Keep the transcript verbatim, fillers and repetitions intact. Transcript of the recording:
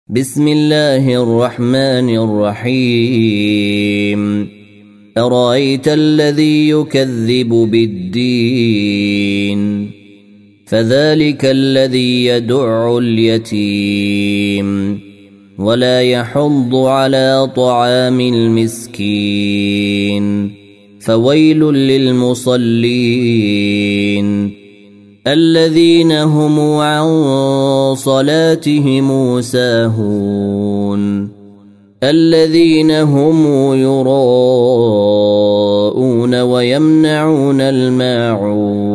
بسم الله الرحمن الرحيم أرأيت الذي يكذب بالدين فذلك الذي يدع اليتيم ولا يحض على طعام المسكين فويل للمصلين الذين هم عن صلاتهم ساهون الذين هم يراءون ويمنعون الماعون